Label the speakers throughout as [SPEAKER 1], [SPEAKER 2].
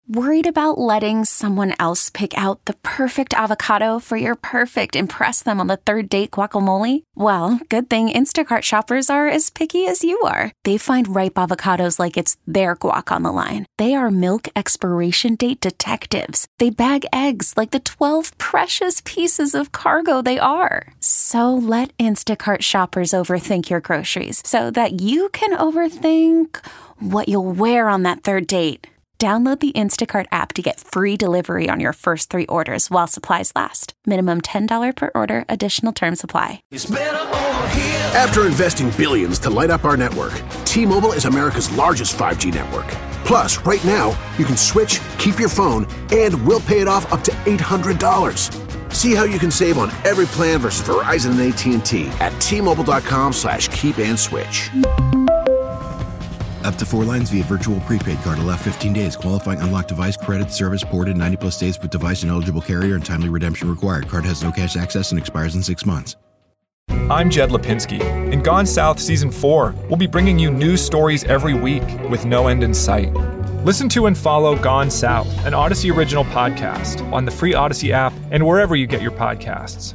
[SPEAKER 1] Worried about letting someone else pick out the perfect avocado for your perfect impress them on the third date guacamole? Well, good thing Instacart shoppers are as picky as you are. They find ripe avocados like it's their guac on the line. They are milk expiration date detectives. They bag eggs like the 12 precious pieces of cargo they are. So let Instacart shoppers overthink your groceries so that you can overthink what you'll wear on that third date. Download the Instacart app to get free delivery on your first 3 orders while supplies last. Minimum $10 per order. Additional terms apply.
[SPEAKER 2] After investing billions to light up our network, T-Mobile is America's largest 5G network. Plus, right now, you can switch, keep your phone, and we'll pay it off up to $800. See how you can save on every plan versus Verizon and AT&T at T-Mobile.com/keep-and-switch.
[SPEAKER 3] Up to 4 lines via virtual prepaid card. Allow 15 days. Qualifying unlocked device credit service ported 90-plus days with device and eligible carrier and timely redemption required. Card has no cash access and expires in 6 months.
[SPEAKER 4] I'm Jed Lipinski. In Gone South Season 4, we'll be bringing you news stories every week with no end in sight. Listen to and follow Gone South, an Odyssey original podcast on the free Odyssey app and wherever you get your podcasts.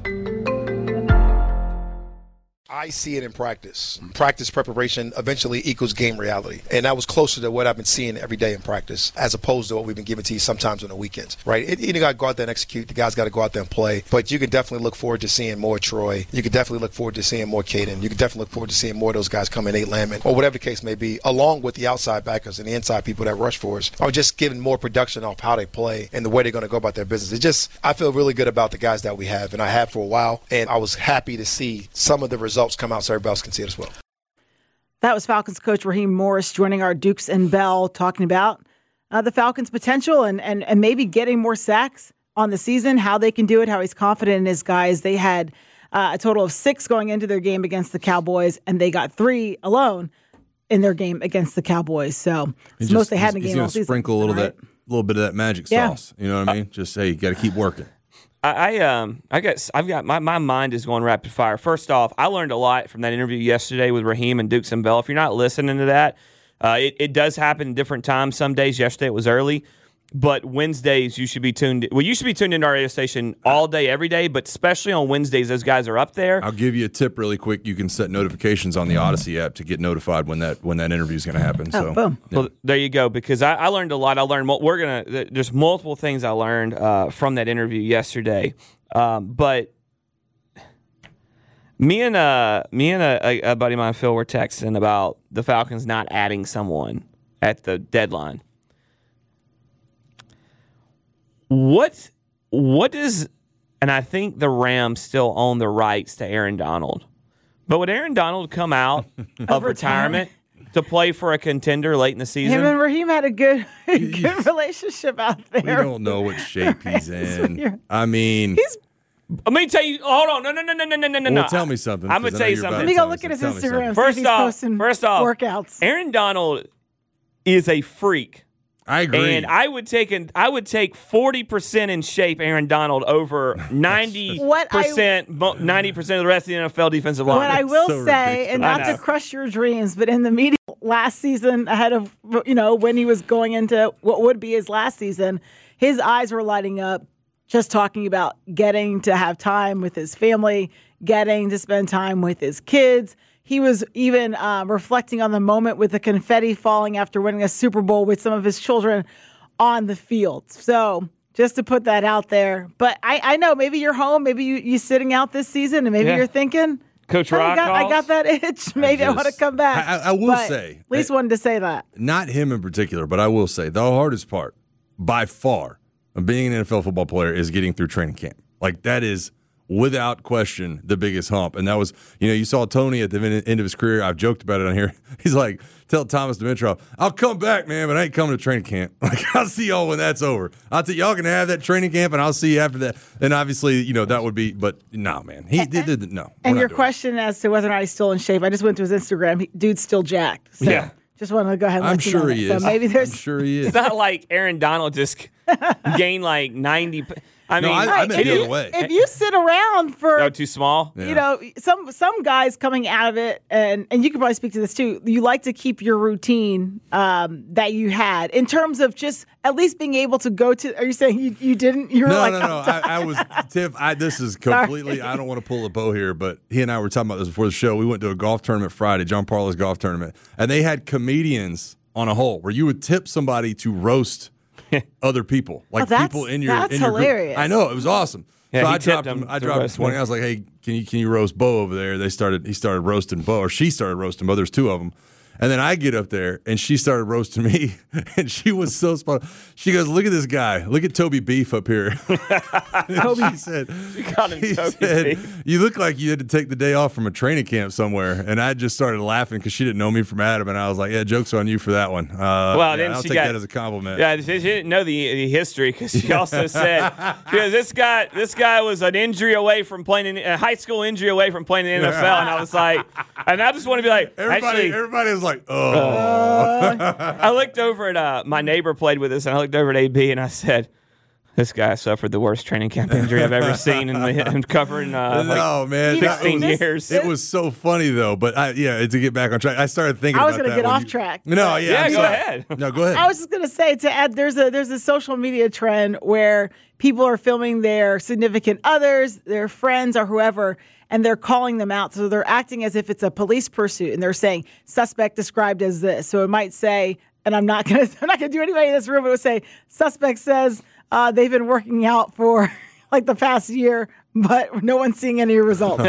[SPEAKER 5] I see it in practice. Practice preparation eventually equals game reality. And that was closer to what I've been seeing every day in practice, as opposed to what we've been giving to you sometimes on the weekends, right? You got to go out there and execute. The guys got to go out there and play. But you can definitely look forward to seeing more Troy. You can definitely look forward to seeing more Caden. You can definitely look forward to seeing more of those guys come in, Nate Landman, or whatever the case may be, along with the outside backers and the inside people that rush for us, or just giving more production off how they play and the way they're going to go about their business. I feel really good about the guys that we have, and I have for a while. And I was happy to see some of the results come out so everybody else can see it as well.
[SPEAKER 6] That was Falcons coach Raheem Morris joining our Dukes and Bell, talking about the Falcons' potential and maybe getting more sacks on the season, how they can do it, how he's confident in his guys. They had a total of 6 going into their game against the Cowboys, and they got 3 alone in their game agaess the Cowboys. So it's the most they had in the game all season.
[SPEAKER 7] Sprinkle a little bit of that magic sauce. You know what I mean? Just hey, you got to keep working.
[SPEAKER 8] I've got my mind is going rapid fire. First off, I learned a lot from that interview yesterday with Raheem and Dukes and Bell. If you're not listening to that, it does happen in different times. Some days, yesterday it was early, but Wednesdays you should be tuned. Well, you should be tuned into our radio station all day, every day, but especially on Wednesdays, those guys are up there.
[SPEAKER 7] I'll give you a tip really quick. You can set notifications on the Odyssey app to get notified when that interview is going to happen. So,
[SPEAKER 6] boom.
[SPEAKER 7] Yeah.
[SPEAKER 8] Well, there you go. Because I learned a lot. There's multiple things I learned from that interview yesterday. But me and a buddy of mine, Phil, were texting about the Falcons not adding someone at the deadline. What does, and I think the Rams still own the rights to Aaron Donald, but would Aaron Donald come out of retirement to play for a contender late in the season?
[SPEAKER 6] Him and Raheem had a good relationship out there.
[SPEAKER 7] We don't know what shape he's in. I mean,
[SPEAKER 8] let me tell you. Hold on, no.
[SPEAKER 7] Well, tell me something.
[SPEAKER 8] I'm gonna tell you something.
[SPEAKER 6] Let me go look at his Instagram.
[SPEAKER 8] First off,
[SPEAKER 6] workouts.
[SPEAKER 8] Aaron Donald is a freak.
[SPEAKER 7] I agree.
[SPEAKER 8] And I would take 40% in shape Aaron Donald over 90% 90% of the rest of the NFL defensive line.
[SPEAKER 6] What I will say, and not to crush your dreams, but in the media last season, ahead of when he was going into what would be his last season, his eyes were lighting up just talking about getting to have time with his family, getting to spend time with his kids. He was even reflecting on the moment with the confetti falling after winning a Super Bowl with some of his children on the field. So just to put that out there. But I know maybe you're home, maybe you're sitting out this season, and maybe you're thinking,
[SPEAKER 8] Coach Rock,
[SPEAKER 6] I got that itch. Maybe I want to come back.
[SPEAKER 7] I will say.
[SPEAKER 6] At least wanted to say that.
[SPEAKER 7] Not him in particular, but I will say the hardest part, by far, of being an NFL football player is getting through training camp. Like, that is without question the biggest hump. And that was, you saw Tony at the end of his career. I've joked about it on here. He's like, tell Thomas Dimitroff, I'll come back, man, but I ain't coming to training camp. Like, I'll see y'all when that's over. I'll tell y'all can have that training camp, and I'll see you after that. And obviously, that would be, but no, man. He did no.
[SPEAKER 6] And your question as to whether or not he's still in shape, I just went to his Instagram. Dude's still jacked. So. Yeah. Just want to go ahead and let you know that.
[SPEAKER 7] He is.
[SPEAKER 6] So maybe there's.
[SPEAKER 7] I'm sure he is.
[SPEAKER 8] It's not like Aaron Donald just gained like 90. I mean,
[SPEAKER 7] I meant the other way.
[SPEAKER 6] If you sit around for
[SPEAKER 8] too small.
[SPEAKER 6] You know, some guys coming out of it, and you can probably speak to this too. You like to keep your routine that you had in terms of just at least being able to go to. Are you saying you didn't? You were
[SPEAKER 7] no.
[SPEAKER 6] I
[SPEAKER 7] was Tiff. This is completely. I don't want to pull a bow here, but he and I were talking about this before the show. We went to a golf tournament Friday, John Parlow's golf tournament, and they had comedians on a hole where you would tip somebody to roast other people, like people in your
[SPEAKER 6] that's
[SPEAKER 7] in your
[SPEAKER 6] hilarious.
[SPEAKER 7] Group. I know, it was awesome.
[SPEAKER 8] Yeah,
[SPEAKER 7] so
[SPEAKER 8] I
[SPEAKER 7] dropped him 20. I was like, hey, can you roast Bo over there? He started roasting Bo, or she started roasting Bo. There's two of them. And then I get up there, and she started roasting me, and she was so spot on. She goes, look at this guy. Look at Toby Beef up here. She said, you look like you had to take the day off from a training camp somewhere. And I just started laughing because she didn't know me from Adam, and I was like, yeah, joke's on you for that one. I'll take that as a compliment.
[SPEAKER 8] Yeah, she didn't know the history because she also said, because this guy was an injury away from playing a high school injury away from playing in the NFL, and I was like, and I just want to be like,
[SPEAKER 7] everybody was like, oh.
[SPEAKER 8] I looked over at my neighbor played with us, and I looked over at AB, and I said, this guy suffered the worst training camp injury I've ever seen in covering 16 years.
[SPEAKER 7] It was so funny, though. But, to get back on track, I started thinking about that.
[SPEAKER 6] I was going to get off track.
[SPEAKER 7] No, yeah.
[SPEAKER 8] Go ahead.
[SPEAKER 7] No, go ahead.
[SPEAKER 6] I was just going to say, to add, there's a social media trend where people are filming their significant others, their friends, or whoever, and they're calling them out. So they're acting as if it's a police pursuit, and they're saying, suspect described as this. So it might say, and I'm not going to do anybody in this room, but it would say, suspect says, they've been working out for like the past year, but no one's seeing any results.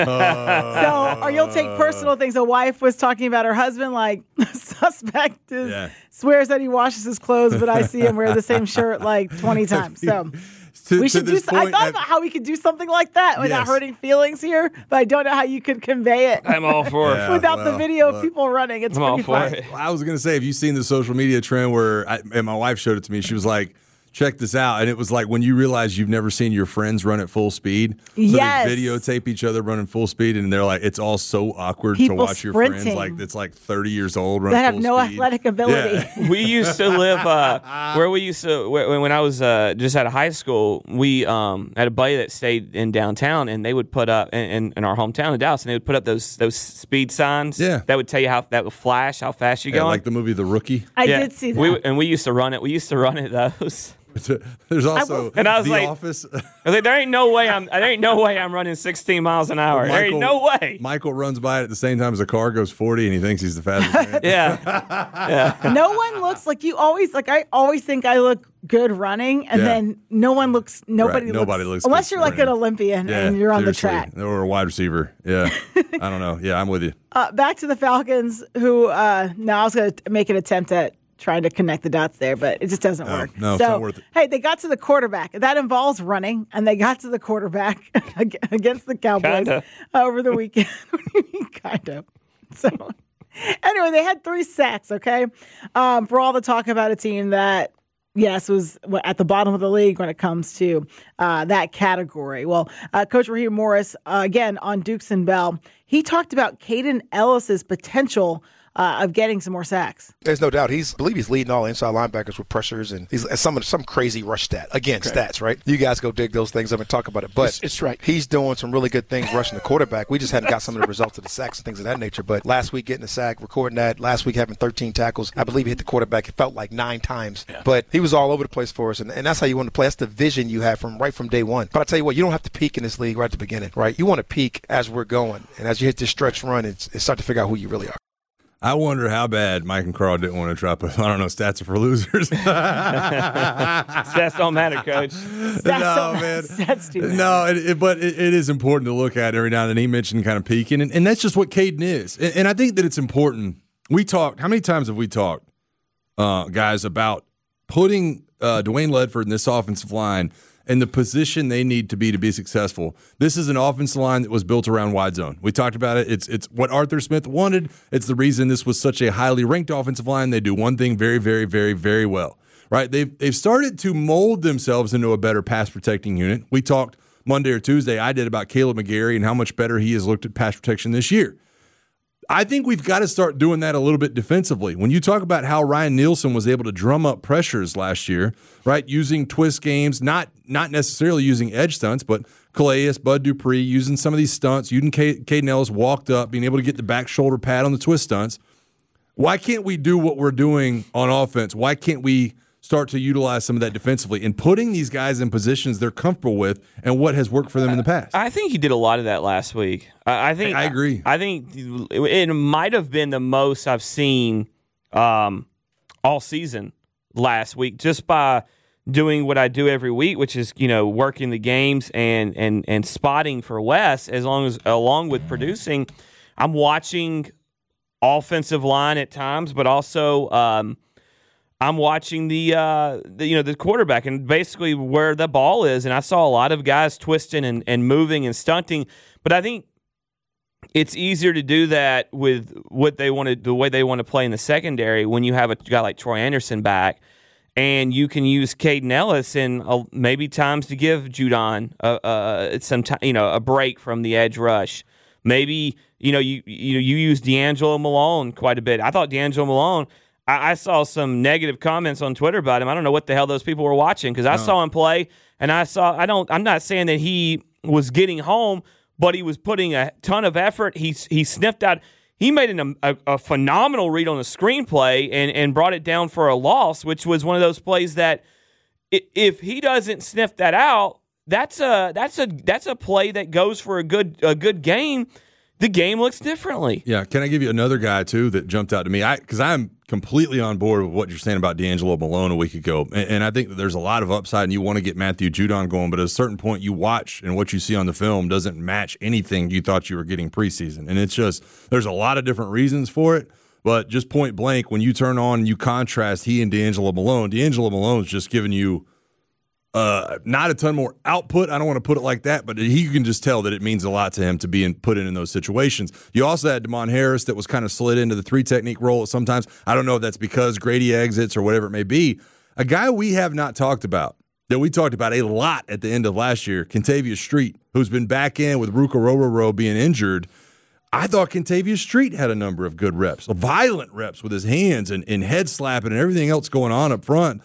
[SPEAKER 6] Or you'll take personal things. A wife was talking about her husband, like, suspect swears that he washes his clothes, but I see him wear the same shirt like 20 times. So we should do. I thought about how we could do something like that without hurting feelings here, but I don't know how you could convey it.
[SPEAKER 8] I'm all for it.
[SPEAKER 6] Without the video of people running. It's pretty fun.
[SPEAKER 7] I was going to say, have you seen the social media trend where, and my wife showed it to me, she was like, check this out. And it was like when you realize you've never seen your friends run at full speed. So they videotape each other running full speed, and they're like, it's all so awkward to watch
[SPEAKER 6] sprinting.
[SPEAKER 7] your friends like it's like 30 years old run
[SPEAKER 6] that
[SPEAKER 7] full
[SPEAKER 6] have no
[SPEAKER 7] speed.
[SPEAKER 6] athletic ability.
[SPEAKER 7] Yeah.
[SPEAKER 8] We used to live where we used to when I was just out of high school. We had a buddy that stayed in downtown, and they would put up in our hometown in Dallas, and they would put up those speed signs.
[SPEAKER 7] Yeah.
[SPEAKER 8] That would tell you that would flash how fast you're going.
[SPEAKER 7] Like the movie The Rookie.
[SPEAKER 6] I did see that.
[SPEAKER 8] We used to run it. We used to run it those.
[SPEAKER 7] There's also
[SPEAKER 8] I was
[SPEAKER 7] The
[SPEAKER 8] like,
[SPEAKER 7] Office.
[SPEAKER 8] I was like, there ain't no way I'm running 16 miles an hour. There ain't no way.
[SPEAKER 7] Michael runs by it at the same time as a car goes 40, and he thinks he's the fastest man.
[SPEAKER 8] Yeah.
[SPEAKER 6] No one looks like you always like. I always think I look good running, and then nobody looks.
[SPEAKER 7] Nobody looks
[SPEAKER 6] unless
[SPEAKER 7] good
[SPEAKER 6] you're like an
[SPEAKER 7] running.
[SPEAKER 6] Olympian and you're on the track
[SPEAKER 7] or a wide receiver. Yeah, I don't know. Yeah, I'm with you.
[SPEAKER 6] Back to the Falcons, who now I was going to make an attempt at trying to connect the dots there, but it just doesn't work.
[SPEAKER 7] No, it's not worth it.
[SPEAKER 6] Hey, they got to the quarterback. That involves running, and they got to the quarterback against the Cowboys over the weekend. What do you mean, kind of? So, anyway, they had 3 sacks, okay? For all the talk about a team that, yes, was at the bottom of the league when it comes to that category. Well, Coach Raheem Morris, again, on Dukes and Bell, he talked about Caden Ellis's potential of getting some more sacks.
[SPEAKER 5] There's no doubt. I believe he's leading all inside linebackers with pressures, and he's some crazy rush stat. Again, stats, right? You guys go dig those things up and talk about it. But
[SPEAKER 9] it's right.
[SPEAKER 5] He's doing some really good things rushing the quarterback. We just hadn't got some of the results of the sacks and things of that nature. But last week getting a sack, recording that, last week having 13 tackles. I believe he hit the quarterback. It felt like 9 times. Yeah. But he was all over the place for us, and that's how you want to play. That's the vision you have right from day one. But I tell you what, you don't have to peak in this league right at the beginning, right? You want to peak as we're going. And as you hit this stretch run, it's start to figure out who you really are.
[SPEAKER 7] I wonder how bad Mike and Carl didn't want to drop stats are for losers.
[SPEAKER 8] Stats don't matter, Coach.
[SPEAKER 6] Stats do matter.
[SPEAKER 7] No, but it is important to look at every now and then. He mentioned kind of peaking, and that's just what Caden is. And I think that it's important. We talked, how many times have we talked, guys, about putting Dwayne Ledford in this offensive line and the position they need to be successful. This is an offensive line that was built around wide zone. We talked about it. It's what Arthur Smith wanted. It's the reason this was such a highly ranked offensive line. They do one thing very, very, very, very well, right? They've started to mold themselves into a better pass protecting unit. We talked Monday or Tuesday, I did, about Caleb McGarry and how much better he has looked at pass protection this year. I think we've got to start doing that a little bit defensively. When you talk about how Ryan Nielsen was able to drum up pressures last year, right, using twist games, not necessarily using edge stunts, but Calais, Bud Dupree, using some of these stunts, using Caden Ellis walked up, being able to get the back shoulder pad on the twist stunts. Why can't we do what we're doing on offense? Why can't we start to utilize some of that defensively and putting these guys in positions they're comfortable with and what has worked for them in the past? I
[SPEAKER 8] think he did a lot of that last week. I
[SPEAKER 7] agree.
[SPEAKER 8] I think it might have been the most I've seen all season last week, just by doing what I do every week, which is, working the games and spotting for Wes, along with producing. I'm watching offensive line at times, but also I'm watching the quarterback and basically where the ball is, and I saw a lot of guys twisting and moving and stunting. But I think it's easier to do that with the way they want to play in the secondary when you have a guy like Troy Anderson back, and you can use Caden Ellis and maybe times to give Judon a break from the edge rush. Maybe you use D'Angelo Malone quite a bit. I thought D'Angelo Malone. I saw some negative comments on Twitter about him. I don't know what the hell those people were watching, because I saw him play, and I'm not saying that he was getting home, but he was putting a ton of effort. He sniffed out. He made a phenomenal read on the screenplay and brought it down for a loss, which was one of those plays that if he doesn't sniff that out, that's a play that goes for a good game. The game looks differently.
[SPEAKER 7] Yeah, can I give you another guy, too, that jumped out to me? Because I'm completely on board with what you're saying about D'Angelo Malone a week ago, and I think that there's a lot of upside, and you want to get Matthew Judon going, but at a certain point you watch, and what you see on the film doesn't match anything you thought you were getting preseason. And it's just, there's a lot of different reasons for it, but just point blank, when you turn on and you contrast he and D'Angelo Malone's just giving you not a ton more output. I don't want to put it like that, but you can just tell that it means a lot to him to be put in those situations. You also had Damon Harris that was kind of slid into the 3 technique role sometimes. I don't know if that's because Grady exits or whatever it may be. A guy we have not talked about, that we talked about a lot at the end of last year, Kentavious Street, who's been back in with Ruka Rororo being injured. I thought Kentavious Street had a number of good reps, violent reps with his hands and head slapping and everything else going on up front.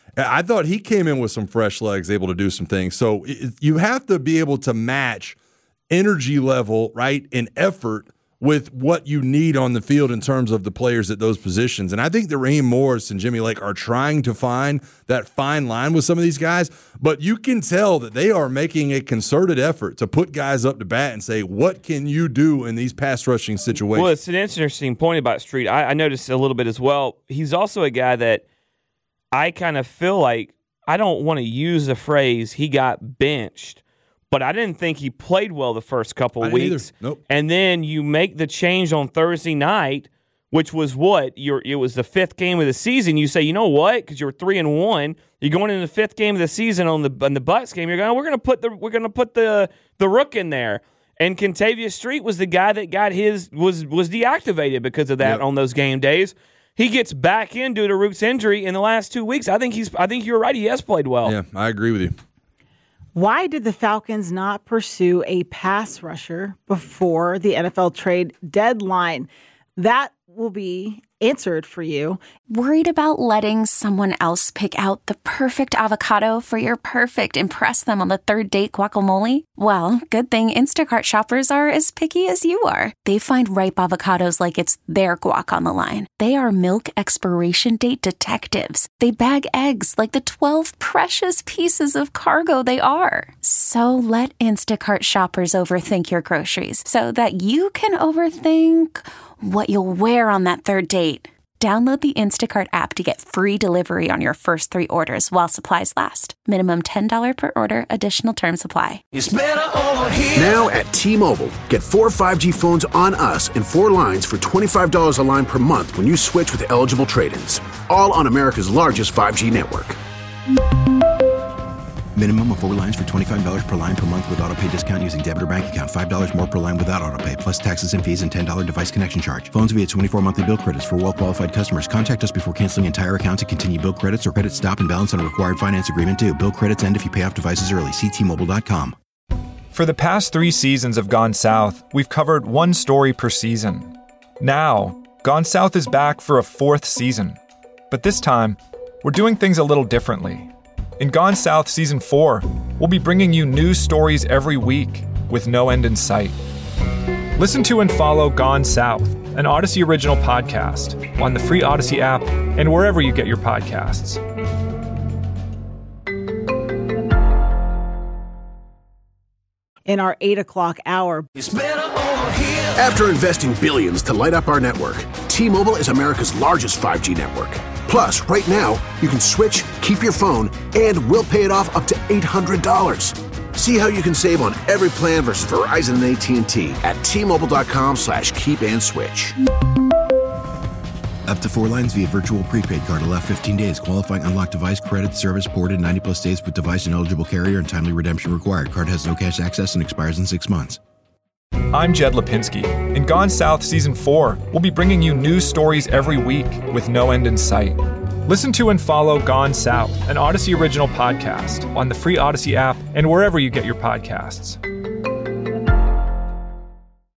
[SPEAKER 7] I thought he came in with some fresh legs, able to do some things. So you have to be able to match energy level, right, and effort with what you need on the field in terms of the players at those positions. And I think that Raheem Morris and Jimmy Lake are trying to find that fine line with some of these guys, but you can tell that they are making a concerted effort to put guys up to bat and say, what can you do in these pass rushing situations?
[SPEAKER 8] Well, it's an interesting point about Street. I noticed a little bit as well. He's also a guy that I kind of feel like, I don't want to use the phrase he got benched, but I didn't think he played well the first couple of weeks.
[SPEAKER 7] Nope.
[SPEAKER 8] And then you make the change on Thursday night, which was what? It was the 5th game of the season. You say, you know what? Because you're 3-1, you're going into the 5th game of the season on the Bucs game. You're going, we're going to put the Rook in there. And Kentavious Street was the guy that got was deactivated because of that on those game days. He gets back in due to Rook's injury in the last 2 weeks. I think you're right. He has played well.
[SPEAKER 7] Yeah, I agree with you.
[SPEAKER 6] Why did the Falcons not pursue a pass rusher before the NFL trade deadline? That will be answered for you.
[SPEAKER 1] Worried about letting someone else pick out the perfect avocado for your perfect impress them on the 3rd date guacamole? Well, good thing Instacart shoppers are as picky as you are. They find ripe avocados like it's their guac on the line. They are milk expiration date detectives. They bag eggs like the 12 precious pieces of cargo they are. So let Instacart shoppers overthink your groceries so that you can overthink what you'll wear on that 3rd date. Download the Instacart app to get free delivery on your first 3 orders while supplies last. Minimum $10 per order. Additional terms apply.
[SPEAKER 2] It's better over here. Now at T-Mobile, get 4 5G phones on us and 4 lines for $25 a line per month when you switch with eligible trade-ins. All on America's largest 5G network.
[SPEAKER 3] Minimum of 4 lines for $25 per line per month with autopay discount using debit or bank account. $5 more per line without autopay, plus taxes and fees and $10 device connection charge. Phones via 24 monthly bill credits for well-qualified customers. Contact us before canceling entire account to continue bill credits or credit stop and balance on a required finance agreement due. Bill credits end if you pay off devices early. See T-Mobile.com.
[SPEAKER 4] For the past 3 seasons of Gone South, we've covered one story per season. Now, Gone South is back for a 4th season. But this time, we're doing things a little differently. In Gone South Season 4, we'll be bringing you new stories every week with no end in sight. Listen to and follow Gone South, an Odyssey original podcast, on the free Odyssey app and wherever you get your podcasts.
[SPEAKER 6] In our 8 o'clock hour.
[SPEAKER 2] After investing billions to light up our network, T-Mobile is America's largest 5G network. Plus, right now, you can switch, keep your phone, and we'll pay it off up to $800. See how you can save on every plan versus Verizon and AT&T at T-Mobile.com/keep-and-switch.
[SPEAKER 3] Up to 4 lines via virtual prepaid card. Allow 15 days. Qualifying unlocked device credit service ported 90-plus days with device and eligible carrier and timely redemption required. Card has no cash access and expires in 6 months.
[SPEAKER 4] I'm Jed Lipinski. In Gone South Season 4, we'll be bringing you new stories every week with no end in sight. Listen to and follow Gone South, an Odyssey original podcast, on the free Odyssey app and wherever you get your podcasts.